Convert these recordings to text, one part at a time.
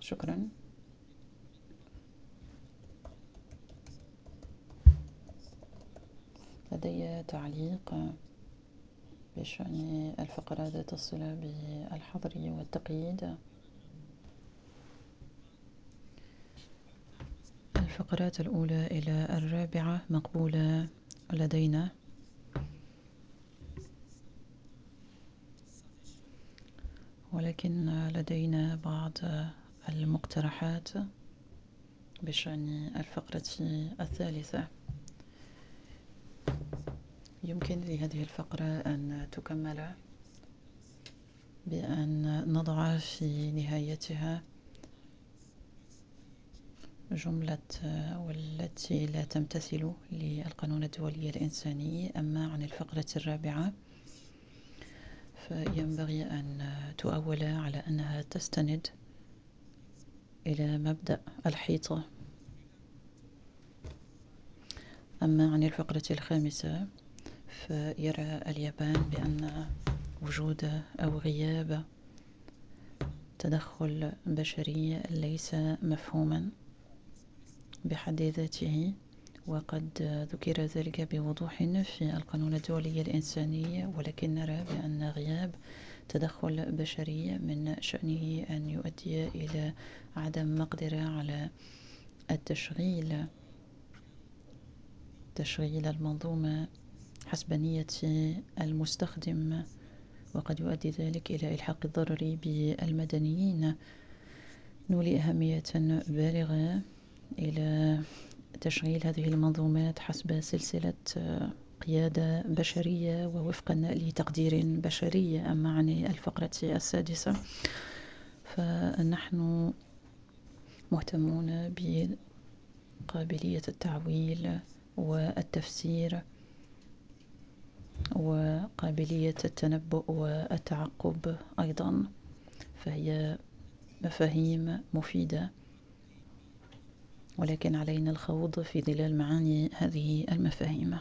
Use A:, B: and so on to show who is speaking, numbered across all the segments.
A: شكرا. لدي تعليق بشأن الفقرة ذات الصلة بالحظر والتقييد. الفقرات الأولى إلى 4 مقبولة لدينا، ولكن لدينا بعض المقترحات بشأن الفقرة 3. يمكن لهذه الفقرة أن تكمل بأن نضع في نهايتها جملة والتي لا تمتثل للقانون الدولي الإنساني. أما عن الفقرة 4 فينبغي أن تؤول على أنها تستند إلى مبدأ الحيطة. أما عن الفقرة 5 فيرى اليابان بأن وجود أو غياب تدخل بشري ليس مفهوما بحد ذاته، وقد ذكر ذلك بوضوح في القانون الدولي الإنساني، ولكن نرى بأن غياب تدخل بشري من شأنه أن يؤدي إلى عدم مقدرة على تشغيل المنظومة حسب نية المستخدم، وقد يؤدي ذلك إلى إلحاق الضرر بالمدنيين. نولي أهمية بالغة إلى تشغيل هذه المنظومات حسب سلسلة قيادة بشرية ووفقا لتقدير بشري. أما عن الفقرة 6 فنحن مهتمون بقابلية التعويل والتفسير وقابلية التنبؤ والتعقب أيضا، فهي مفاهيم مفيدة، ولكن علينا الخوض في ظلال معاني هذه المفاهيم.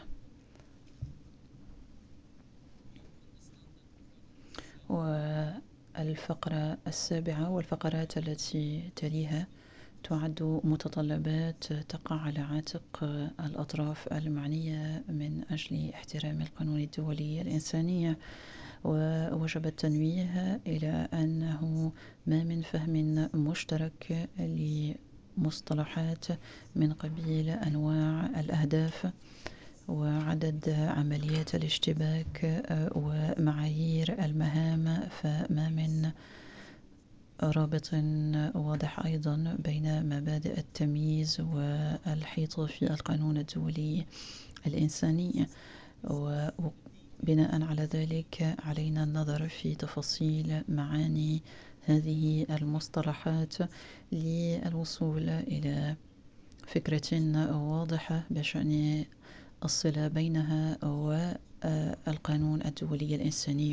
A: والفقرة 7 والفقرات التي تليها تعد متطلبات تقع على عاتق الأطراف المعنية من أجل احترام القانون الدولي الإنساني. ووجب التنويه إلى أنه ما من فهم مشترك لمصطلحات من قبيل أنواع الأهداف وعدد عمليات الاشتباك ومعايير المهام، فما من رابط واضح أيضا بين مبادئ التمييز والحيط في القانون الدولي الإنساني. وبناء على ذلك علينا النظر في تفاصيل معاني هذه المصطلحات للوصول إلى فكرة واضحة بشأن الصلة بينها والقانون الدولي الإنساني